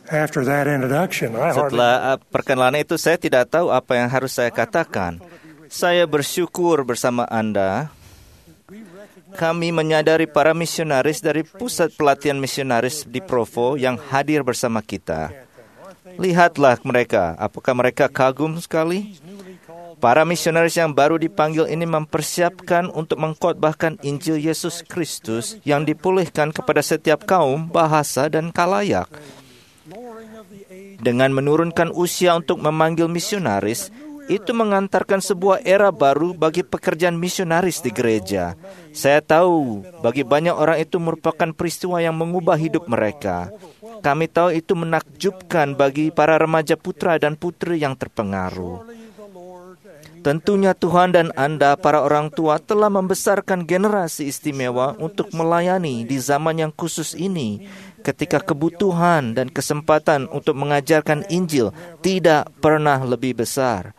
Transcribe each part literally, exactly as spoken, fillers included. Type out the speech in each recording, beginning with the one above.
After that introduction, I hardly... Setelah uh, perkenalan itu, saya tidak tahu apa yang harus saya katakan. Saya bersyukur bersama Anda. Kami menyadari para misionaris dari Pusat Pelatihan Misionaris di Provo yang hadir bersama kita. Lihatlah mereka, apakah mereka kagum sekali? Para misionaris yang baru dipanggil ini mempersiapkan untuk mengkhotbahkan Injil Yesus Kristus yang dipulihkan kepada setiap kaum, bahasa, dan khalayak. Dengan menurunkan usia untuk memanggil misionaris, itu mengantarkan sebuah era baru bagi pekerjaan misionaris di gereja. Saya tahu, bagi banyak orang itu merupakan peristiwa yang mengubah hidup mereka. Kami tahu itu menakjubkan bagi para remaja putra dan putri yang terpengaruh. Tentunya Tuhan dan Anda, para orang tua, telah membesarkan generasi istimewa untuk melayani di zaman yang khusus ini, ketika kebutuhan dan kesempatan untuk mengajarkan Injil tidak pernah lebih besar.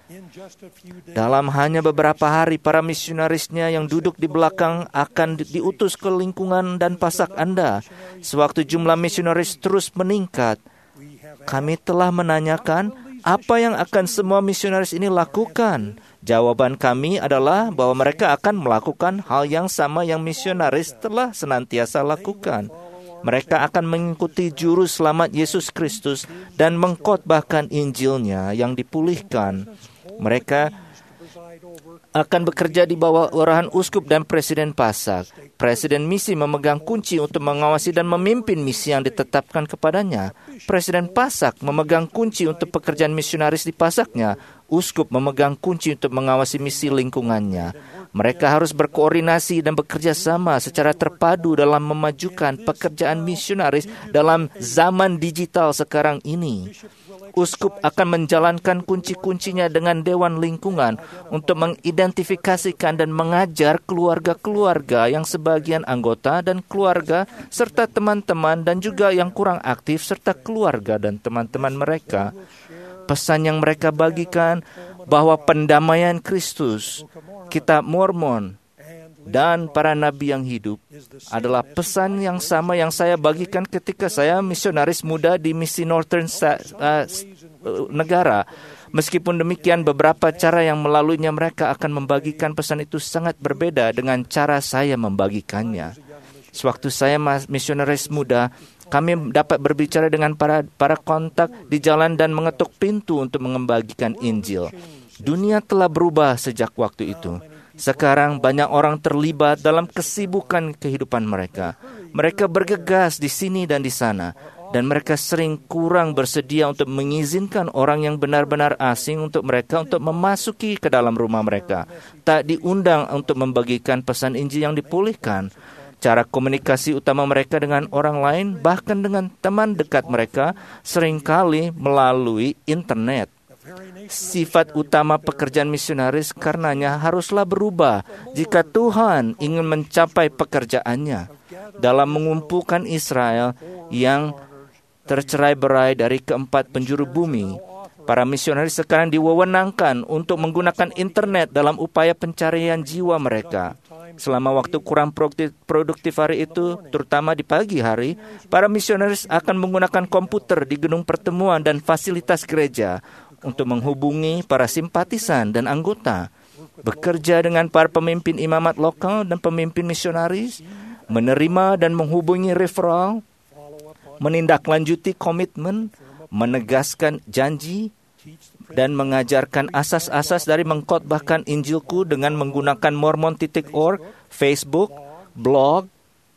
Dalam hanya beberapa hari, para misionarisnya yang duduk di belakang akan diutus ke lingkungan dan pasak Anda. Sewaktu jumlah misionaris terus meningkat, kami telah menanyakan, apa yang akan semua misionaris ini lakukan? Jawaban kami adalah bahwa mereka akan melakukan hal yang sama yang misionaris telah senantiasa lakukan. Mereka akan mengikuti juru selamat Yesus Kristus dan mengkhotbahkan Injilnya yang dipulihkan. Mereka akan bekerja di bawah arahan uskup dan presiden pasak. Presiden misi memegang kunci untuk mengawasi dan memimpin misi yang ditetapkan kepadanya. Presiden pasak memegang kunci untuk pekerjaan misionaris di pasaknya. Uskup memegang kunci untuk mengawasi misi lingkungannya. Mereka harus berkoordinasi dan bekerja sama secara terpadu dalam memajukan pekerjaan misionaris dalam zaman digital sekarang ini. Uskup akan menjalankan kunci-kuncinya dengan Dewan Lingkungan untuk mengidentifikasikan dan mengajar keluarga-keluarga yang sebagian anggota dan keluarga, serta teman-teman dan juga yang kurang aktif, serta keluarga dan teman-teman mereka. Pesan yang mereka bagikan bahwa pendamaian Kristus, Kitab Mormon, dan para nabi yang hidup adalah pesan yang sama yang saya bagikan ketika saya misionaris muda di misi Northern uh, negara. Meskipun demikian, beberapa cara yang melaluinya mereka akan membagikan pesan itu sangat berbeda dengan cara saya membagikannya. Sewaktu saya misionaris muda, kami dapat berbicara dengan para para kontak di jalan dan mengetuk pintu untuk membagikan Injil. Dunia telah berubah sejak waktu itu. Sekarang banyak orang terlibat dalam kesibukan kehidupan mereka. Mereka bergegas di sini dan di sana, dan mereka sering kurang bersedia untuk mengizinkan orang yang benar-benar asing untuk mereka untuk memasuki ke dalam rumah mereka. Tak diundang untuk membagikan pesan Injil yang dipulihkan. Cara komunikasi utama mereka dengan orang lain, bahkan dengan teman dekat mereka, seringkali melalui internet. Sifat utama pekerjaan misionaris karenanya haruslah berubah jika Tuhan ingin mencapai pekerjaannya dalam mengumpulkan Israel yang tercerai-berai dari keempat penjuru bumi. Para misionaris sekarang diwewenangkan untuk menggunakan internet dalam upaya pencarian jiwa mereka. Selama waktu kurang produktif hari itu, terutama di pagi hari, para misionaris akan menggunakan komputer di gedung pertemuan dan fasilitas gereja untuk menghubungi para simpatisan dan anggota, bekerja dengan para pemimpin imamat lokal dan pemimpin misionaris, menerima dan menghubungi referral, menindaklanjuti komitmen, menegaskan janji, dan mengajarkan asas-asas dari mengkhotbahkan Injilku dengan menggunakan mormon titik org, Facebook, blog,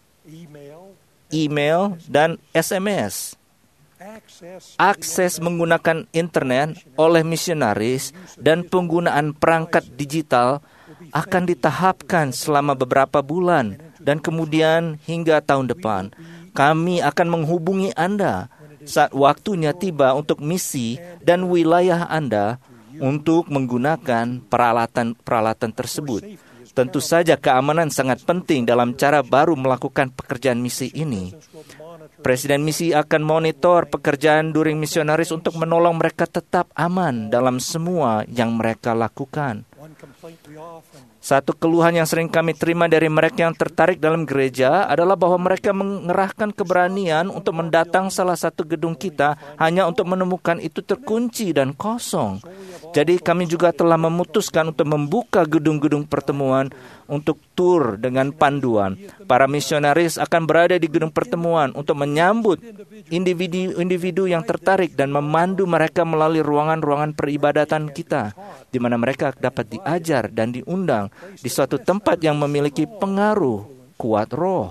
email, dan S M S. Akses menggunakan internet oleh misionaris dan penggunaan perangkat digital akan ditahapkan selama beberapa bulan dan kemudian hingga tahun depan. Kami akan menghubungi Anda saat waktunya tiba untuk misi dan wilayah Anda untuk menggunakan peralatan-peralatan tersebut. Tentu saja keamanan sangat penting dalam cara baru melakukan pekerjaan misi ini. Presiden misi akan monitor pekerjaan during misionaris untuk menolong mereka tetap aman dalam semua yang mereka lakukan. Satu keluhan yang sering kami terima dari mereka yang tertarik dalam gereja adalah bahwa mereka mengerahkan keberanian untuk mendatang salah satu gedung kita hanya untuk menemukan itu terkunci dan kosong. Jadi kami juga telah memutuskan untuk membuka gedung-gedung pertemuan untuk tur dengan panduan. Para misionaris akan berada di gedung pertemuan untuk menyambut individu-individu yang tertarik dan memandu mereka melalui ruangan-ruangan peribadatan kita, di mana mereka dapat diajar dan diundang di suatu tempat yang memiliki pengaruh kuat roh.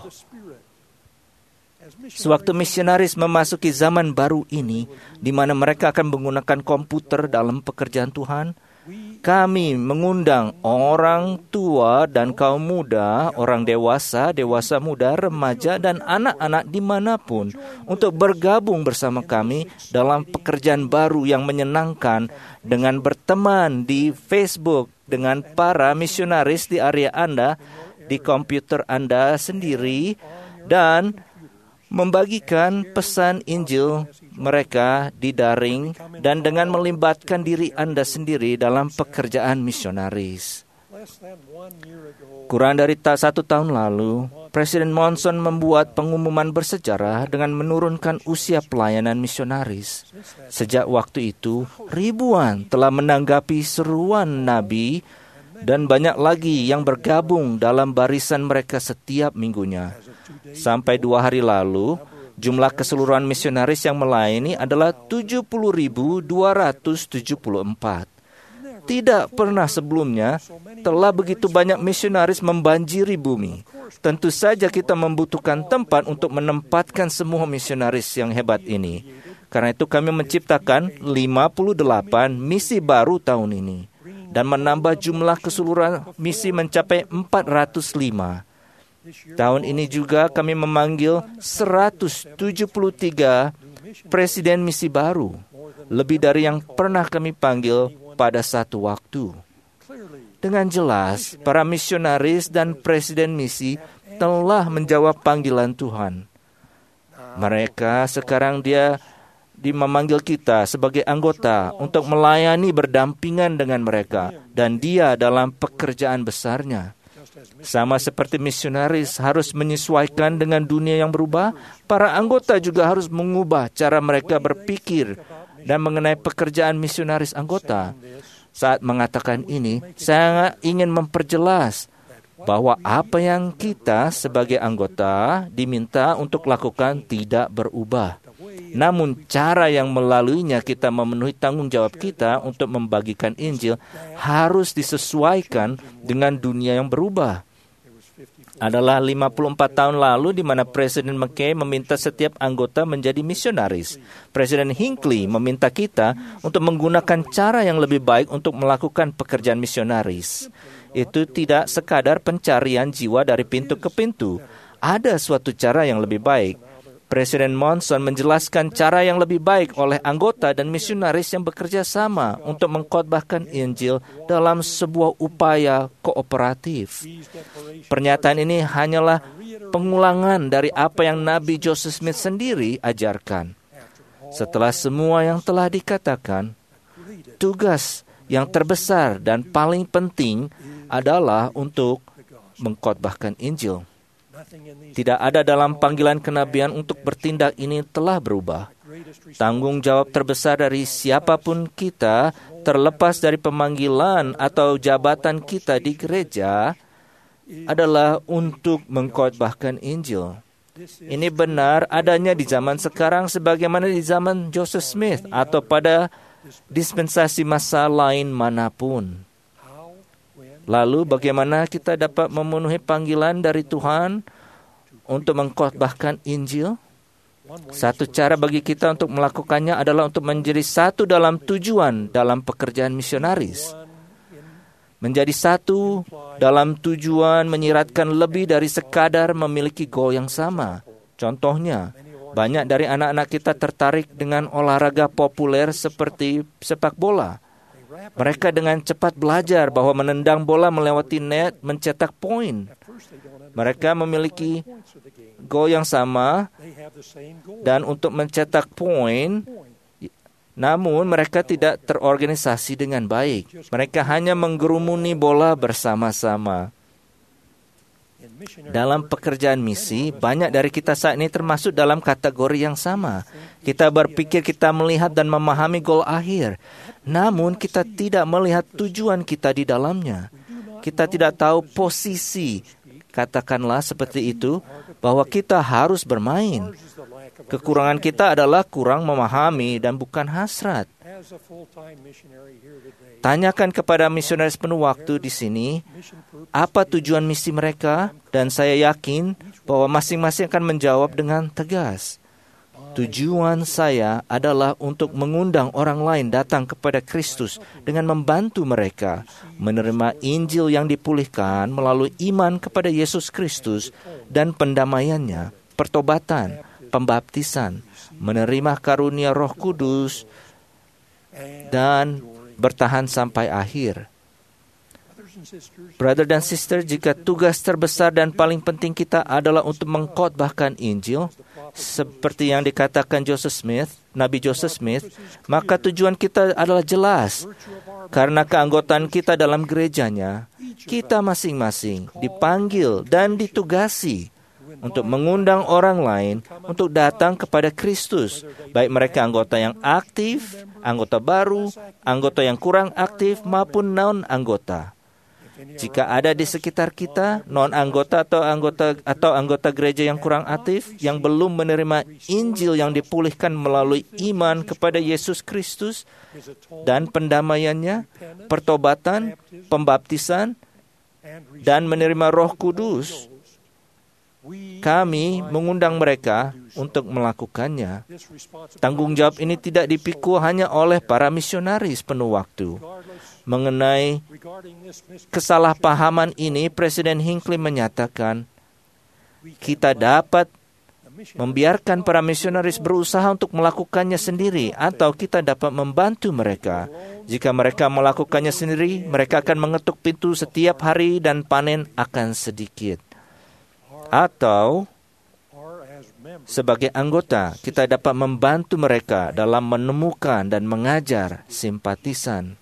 Sewaktu misionaris memasuki zaman baru ini, di mana mereka akan menggunakan komputer dalam pekerjaan Tuhan, kami mengundang orang tua dan kaum muda, orang dewasa, dewasa muda, remaja, dan anak-anak dimanapun untuk bergabung bersama kami dalam pekerjaan baru yang menyenangkan dengan berteman di Facebook dengan para misionaris di area Anda, di komputer Anda sendiri, dan membagikan pesan Injil mereka di daring dan dengan melibatkan diri Anda sendiri dalam pekerjaan misionaris. Kurang dari ta- satu tahun lalu, Presiden Monson membuat pengumuman bersejarah dengan menurunkan usia pelayanan misionaris. Sejak waktu itu, ribuan telah menanggapi seruan Nabi dan banyak lagi yang bergabung dalam barisan mereka setiap minggunya. Sampai dua hari lalu, jumlah keseluruhan misionaris yang melayani adalah tujuh puluh ribu dua ratus tujuh puluh empat. Tidak pernah sebelumnya telah begitu banyak misionaris membanjiri bumi. Tentu saja kita membutuhkan tempat untuk menempatkan semua misionaris yang hebat ini. Karena itu kami menciptakan lima puluh delapan misi baru tahun ini dan menambah jumlah keseluruhan misi mencapai empat ratus lima. Tahun ini juga kami memanggil seratus tujuh puluh tiga presiden misi baru, lebih dari yang pernah kami panggil pada satu waktu. Dengan jelas, para misionaris dan presiden misi telah menjawab panggilan Tuhan. Mereka sekarang dia di memanggil kita sebagai anggota untuk melayani berdampingan dengan mereka, dan dia dalam pekerjaan besarnya. Sama seperti misionaris harus menyesuaikan dengan dunia yang berubah, para anggota juga harus mengubah cara mereka berpikir dan mengenai pekerjaan misionaris anggota. Saat mengatakan ini, saya ingin memperjelas bahwa apa yang kita sebagai anggota diminta untuk lakukan tidak berubah. Namun cara yang melaluinya kita memenuhi tanggung jawab kita untuk membagikan Injil harus disesuaikan dengan dunia yang berubah. Adalah lima puluh empat tahun lalu di mana Presiden McKay meminta setiap anggota menjadi misionaris. Presiden Hinckley meminta kita untuk menggunakan cara yang lebih baik untuk melakukan pekerjaan misionaris. Itu tidak sekadar pencarian jiwa dari pintu ke pintu. Ada suatu cara yang lebih baik. Presiden Monson menjelaskan cara yang lebih baik oleh anggota dan misionaris yang bekerja sama untuk mengkhotbahkan Injil dalam sebuah upaya kooperatif. Pernyataan ini hanyalah pengulangan dari apa yang Nabi Joseph Smith sendiri ajarkan. Setelah semua yang telah dikatakan, tugas yang terbesar dan paling penting adalah untuk mengkhotbahkan Injil. Tidak ada dalam panggilan kenabian untuk bertindak ini telah berubah. Tanggung jawab terbesar dari siapapun kita, terlepas dari pemanggilan atau jabatan kita di gereja, adalah untuk mengkhotbahkan Injil. Ini benar adanya di zaman sekarang sebagaimana di zaman Joseph Smith atau pada dispensasi masa lain manapun. Lalu bagaimana kita dapat memenuhi panggilan dari Tuhan untuk mengkhotbahkan Injil? Satu cara bagi kita untuk melakukannya adalah untuk menjadi satu dalam tujuan dalam pekerjaan misionaris. Menjadi satu dalam tujuan menyiratkan lebih dari sekadar memiliki goal yang sama. Contohnya, banyak dari anak-anak kita tertarik dengan olahraga populer seperti sepak bola. Mereka dengan cepat belajar bahwa menendang bola melewati net mencetak poin. Mereka memiliki goal yang sama, dan untuk mencetak poin Namun mereka tidak terorganisasi dengan baik. Mereka hanya menggerumuni bola bersama-sama. Dalam pekerjaan misi, banyak dari kita saat ini termasuk dalam kategori yang sama. Kita berpikir kita melihat dan memahami gol akhir, namun kita tidak melihat tujuan kita di dalamnya. Kita tidak tahu posisi, katakanlah seperti itu, bahwa kita harus bermain. Kekurangan kita adalah kurang memahami dan bukan hasrat. Tanyakan kepada misionaris penuh waktu di sini, apa tujuan misi mereka, dan saya yakin bahwa masing-masing akan menjawab dengan tegas. Tujuan saya adalah untuk mengundang orang lain datang kepada Kristus dengan membantu mereka menerima Injil yang dipulihkan melalui iman kepada Yesus Kristus dan pendamaiannya, pertobatan, pembaptisan, menerima karunia Roh Kudus, dan bertahan sampai akhir. Brother dan sister, jika tugas terbesar dan paling penting kita adalah untuk mengkhotbahkan Injil, seperti yang dikatakan Joseph Smith, Nabi Joseph Smith, maka tujuan kita adalah jelas. Karena keanggotaan kita dalam gerejanya, kita masing-masing dipanggil dan ditugasi untuk mengundang orang lain untuk datang kepada Kristus, baik mereka anggota yang aktif, anggota baru, anggota yang kurang aktif, maupun non-anggota. Jika ada di sekitar kita non-anggota atau anggota atau anggota gereja yang kurang aktif, yang belum menerima Injil yang dipulihkan melalui iman kepada Yesus Kristus dan pendamaiannya, pertobatan, pembaptisan, dan menerima Roh Kudus, kami mengundang mereka untuk melakukannya. Tanggung jawab ini tidak dipikul hanya oleh para misionaris penuh waktu. Mengenai kesalahpahaman ini, Presiden Hinckley menyatakan, kita dapat membiarkan para misionaris berusaha untuk melakukannya sendiri, atau kita dapat membantu mereka. Jika mereka melakukannya sendiri, mereka akan mengetuk pintu setiap hari dan panen akan sedikit. Atau sebagai anggota, kita dapat membantu mereka dalam menemukan dan mengajar simpatisan.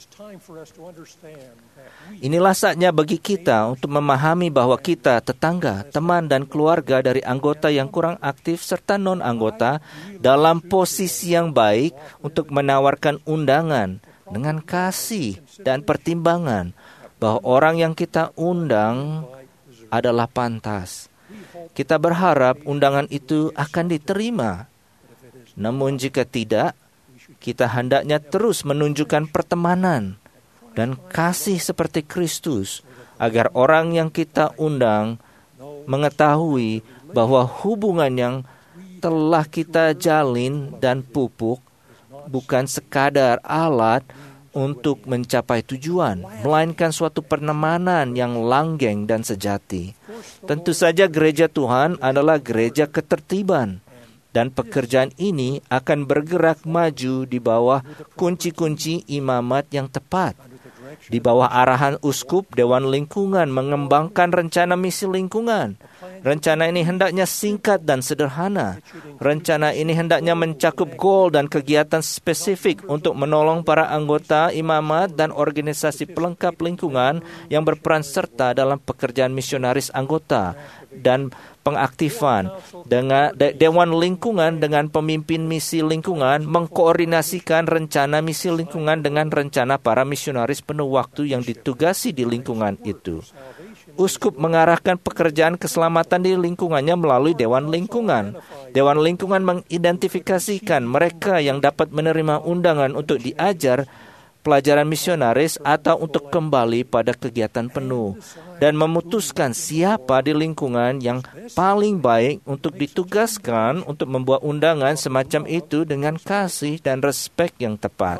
Inilah saatnya bagi kita untuk memahami bahwa kita, tetangga, teman, dan keluarga dari anggota yang kurang aktif serta non-anggota dalam posisi yang baik untuk menawarkan undangan dengan kasih dan pertimbangan bahwa orang yang kita undang adalah pantas. Kita berharap undangan itu akan diterima. Namun jika tidak, kita hendaknya terus menunjukkan pertemanan dan kasih seperti Kristus, agar orang yang kita undang mengetahui bahwa hubungan yang telah kita jalin dan pupuk bukan sekadar alat untuk mencapai tujuan, melainkan suatu pertemanan yang langgeng dan sejati. Tentu saja gereja Tuhan adalah gereja ketertiban, dan pekerjaan ini akan bergerak maju di bawah kunci-kunci imamat yang tepat. Di bawah arahan uskup, Dewan Lingkungan mengembangkan rencana misi lingkungan. Rencana ini hendaknya singkat dan sederhana. Rencana ini hendaknya mencakup goal dan kegiatan spesifik untuk menolong para anggota imamat dan organisasi pelengkap lingkungan yang berperan serta dalam pekerjaan misionaris anggota dan pengaktifan. Dengan de- Dewan Lingkungan dengan pemimpin misi lingkungan mengkoordinasikan rencana misi lingkungan dengan rencana para misionaris penuh waktu yang ditugasi di lingkungan itu. Uskup mengarahkan pekerjaan keselamatan di lingkungannya melalui Dewan Lingkungan. Dewan Lingkungan mengidentifikasikan mereka yang dapat menerima undangan untuk diajar pelajaran misionaris atau untuk kembali pada kegiatan penuh, dan memutuskan siapa di lingkungan yang paling baik untuk ditugaskan untuk membuat undangan semacam itu dengan kasih dan respek yang tepat.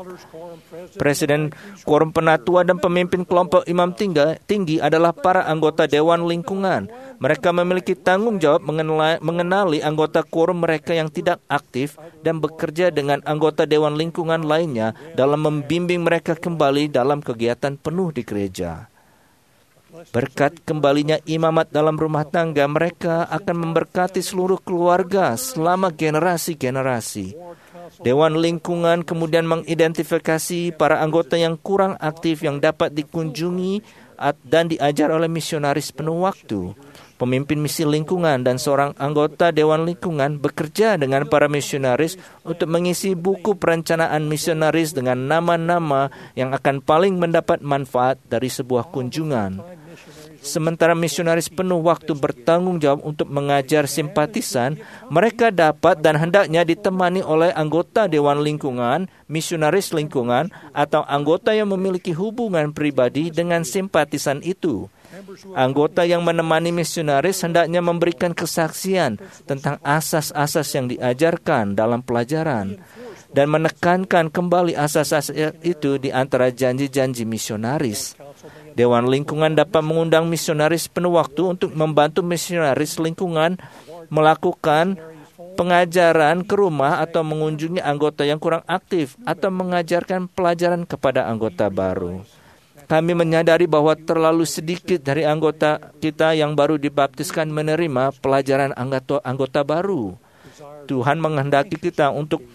Presiden Quorum Penatua dan pemimpin kelompok imam tinggi adalah para anggota Dewan Lingkungan. Mereka memiliki tanggung jawab mengenali, mengenali anggota quorum mereka yang tidak aktif dan bekerja dengan anggota Dewan Lingkungan lainnya dalam membimbing mereka kembali dalam kegiatan penuh di gereja. Berkat kembalinya imamat dalam rumah tangga, mereka akan memberkati seluruh keluarga selama generasi-generasi. Dewan lingkungan kemudian mengidentifikasi para anggota yang kurang aktif yang dapat dikunjungi dan diajar oleh misionaris penuh waktu. Pemimpin misi lingkungan dan seorang anggota Dewan Lingkungan bekerja dengan para misionaris untuk mengisi buku perencanaan misionaris dengan nama-nama yang akan paling mendapat manfaat dari sebuah kunjungan. Sementara misionaris penuh waktu bertanggung jawab untuk mengajar simpatisan, mereka dapat dan hendaknya ditemani oleh anggota Dewan Lingkungan, misionaris lingkungan, atau anggota yang memiliki hubungan pribadi dengan simpatisan itu. Anggota yang menemani misionaris hendaknya memberikan kesaksian tentang asas-asas yang diajarkan dalam pelajaran dan menekankan kembali asas-asas itu di antara janji-janji misionaris. Dewan Lingkungan dapat mengundang misionaris penuh waktu untuk membantu misionaris lingkungan melakukan pengajaran ke rumah atau mengunjungi anggota yang kurang aktif atau mengajarkan pelajaran kepada anggota baru. Kami menyadari bahwa terlalu sedikit dari anggota kita yang baru dibaptiskan menerima pelajaran anggota, anggota baru. Tuhan menghendaki kita untuk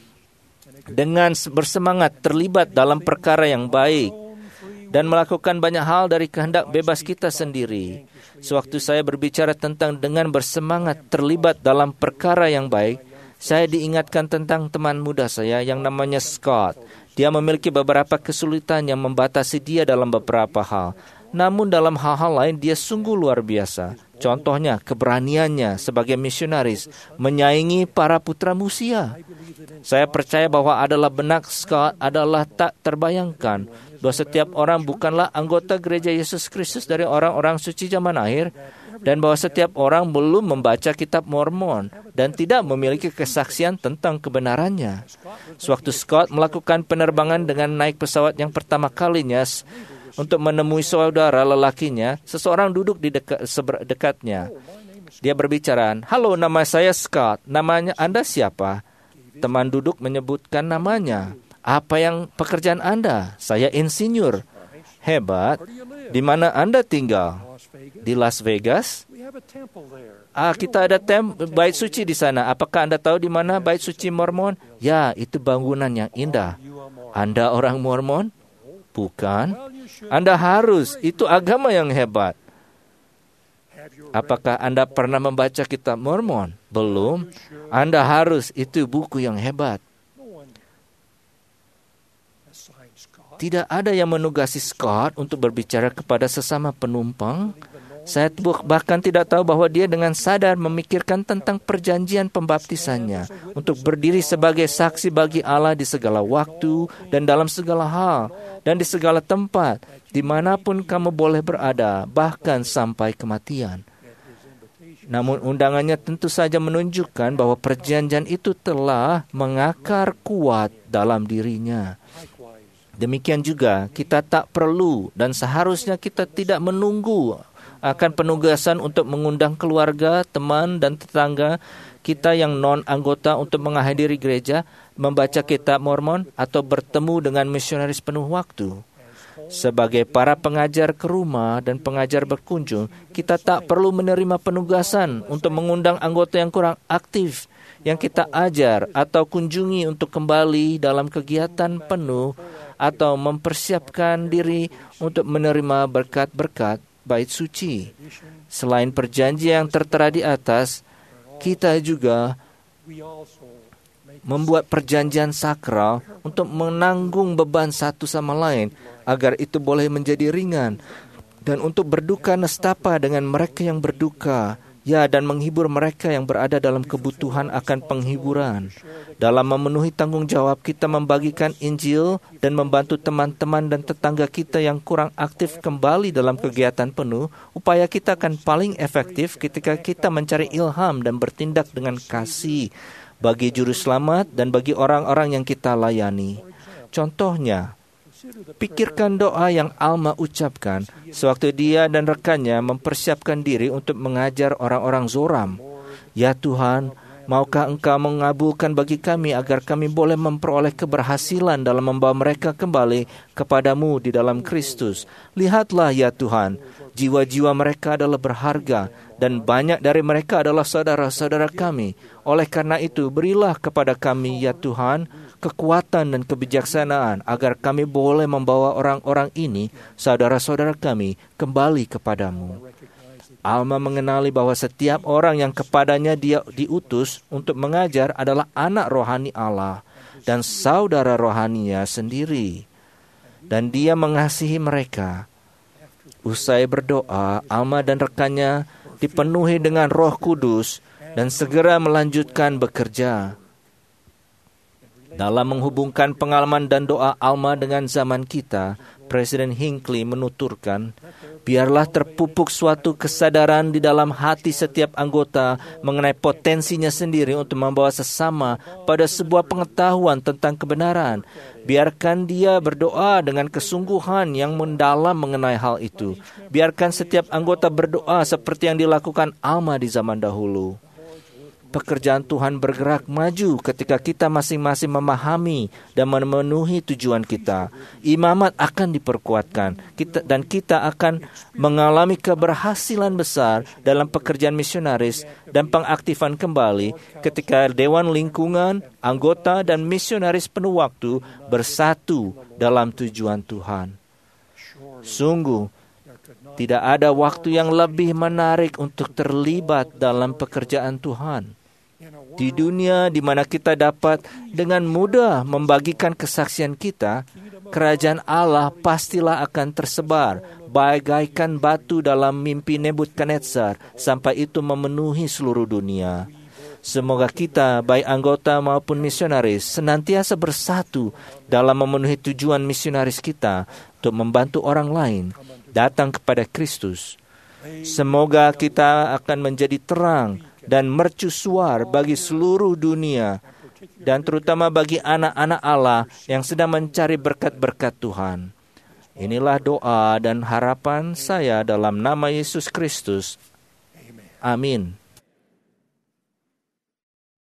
dengan bersemangat terlibat dalam perkara yang baik dan melakukan banyak hal dari kehendak bebas kita sendiri. Sewaktu saya berbicara tentang dengan bersemangat terlibat dalam perkara yang baik, saya diingatkan tentang teman muda saya yang namanya Scott. Dia memiliki beberapa kesulitan yang membatasi dia dalam beberapa hal. Namun dalam hal-hal lain dia sungguh luar biasa. Contohnya keberaniannya sebagai misionaris menyaingi para putra Musia. Saya percaya bahwa adalah benak Scott adalah tak terbayangkan bahwa setiap orang bukanlah anggota gereja Yesus Kristus dari orang-orang suci zaman akhir, dan bahwa setiap orang belum membaca kitab Mormon dan tidak memiliki kesaksian tentang kebenarannya. Sewaktu Scott melakukan penerbangan dengan naik pesawat yang pertama kalinya untuk menemui saudara lelakinya, seseorang duduk di dekat, dekatnya. Dia berbicara, "Halo, nama saya Scott. Namanya Anda siapa?" Teman duduk menyebutkan namanya. "Apa yang pekerjaan Anda?" "Saya insinyur." "Hebat. Di mana Anda tinggal?" "Di Las Vegas." "Ah, kita ada tem bait suci di sana. Apakah Anda tahu di mana bait suci Mormon?" "Ya, itu bangunan yang indah." "Anda orang Mormon?" "Bukan." "Anda harus. Itu agama yang hebat." "Apakah Anda pernah membaca kitab Mormon?" "Belum." "Anda harus. Itu buku yang hebat." Tidak ada yang menugasi Scott untuk berbicara kepada sesama penumpang. Saya bahkan tidak tahu bahwa dia dengan sadar memikirkan tentang perjanjian pembaptisannya untuk berdiri sebagai saksi bagi Allah di segala waktu dan dalam segala hal dan di segala tempat, dimanapun kamu boleh berada, bahkan sampai kematian. Namun undangannya tentu saja menunjukkan bahwa perjanjian itu telah mengakar kuat dalam dirinya. Demikian juga, kita tak perlu dan seharusnya kita tidak menunggu akan penugasan untuk mengundang keluarga, teman, dan tetangga kita yang non-anggota untuk menghadiri gereja, membaca kitab Mormon, atau bertemu dengan misionaris penuh waktu. Sebagai para pengajar ke rumah dan pengajar berkunjung, kita tak perlu menerima penugasan untuk mengundang anggota yang kurang aktif yang kita ajar atau kunjungi untuk kembali dalam kegiatan penuh atau mempersiapkan diri untuk menerima berkat-berkat bait suci. Selain perjanjian yang tertera di atas, kita juga membuat perjanjian sakral untuk menanggung beban satu sama lain agar itu boleh menjadi ringan, dan untuk berduka nestapa dengan mereka yang berduka, ya, dan menghibur mereka yang berada dalam kebutuhan akan penghiburan. Dalam memenuhi tanggung jawab kita membagikan Injil dan membantu teman-teman dan tetangga kita yang kurang aktif kembali dalam kegiatan penuh, upaya kita akan paling efektif ketika kita mencari ilham dan bertindak dengan kasih bagi juru selamat dan bagi orang-orang yang kita layani. Contohnya, pikirkan doa yang Alma ucapkan sewaktu dia dan rekannya mempersiapkan diri untuk mengajar orang-orang Zoram. "Ya Tuhan, Maukah Engkau mengabulkan bagi kami agar kami boleh memperoleh keberhasilan dalam membawa mereka kembali kepadamu di dalam Kristus. Lihatlah ya Tuhan, jiwa-jiwa mereka adalah berharga dan banyak dari mereka adalah saudara-saudara kami. Oleh karena itu, berilah kepada kami ya Tuhan kekuatan dan kebijaksanaan agar kami boleh membawa orang-orang ini, saudara-saudara kami, kembali kepadamu. Alma mengenali bahwa setiap orang yang kepadanya dia diutus untuk mengajar adalah anak rohani Allah dan saudara rohaninya sendiri. Dan dia mengasihi mereka. Usai berdoa, Alma dan rekannya dipenuhi dengan Roh Kudus dan segera melanjutkan bekerja. Dalam menghubungkan pengalaman dan doa Alma dengan zaman kita, Presiden Hinckley menuturkan, biarlah terpupuk suatu kesadaran di dalam hati setiap anggota mengenai potensinya sendiri untuk membawa sesama pada sebuah pengetahuan tentang kebenaran. Biarkan dia berdoa dengan kesungguhan yang mendalam mengenai hal itu. Biarkan setiap anggota berdoa seperti yang dilakukan Alma di zaman dahulu. Pekerjaan Tuhan bergerak maju ketika kita masing-masing memahami dan memenuhi tujuan kita. Imamat akan diperkuatkan kita, dan kita akan mengalami keberhasilan besar dalam pekerjaan misionaris dan pengaktifan kembali ketika Dewan Lingkungan, anggota dan misionaris penuh waktu bersatu dalam tujuan Tuhan. Sungguh, tidak ada waktu yang lebih menarik untuk terlibat dalam pekerjaan Tuhan. Di dunia di mana kita dapat dengan mudah membagikan kesaksian kita, kerajaan Allah pastilah akan tersebar bagaikan batu dalam mimpi Nebukadnezar sampai itu memenuhi seluruh dunia. Semoga kita, baik anggota maupun misionaris, senantiasa bersatu dalam memenuhi tujuan misionaris kita untuk membantu orang lain datang kepada Kristus. Semoga kita akan menjadi terang dan mercusuar bagi seluruh dunia dan terutama bagi anak-anak Allah yang sedang mencari berkat-berkat Tuhan. Inilah doa dan harapan saya dalam nama Yesus Kristus. Amin.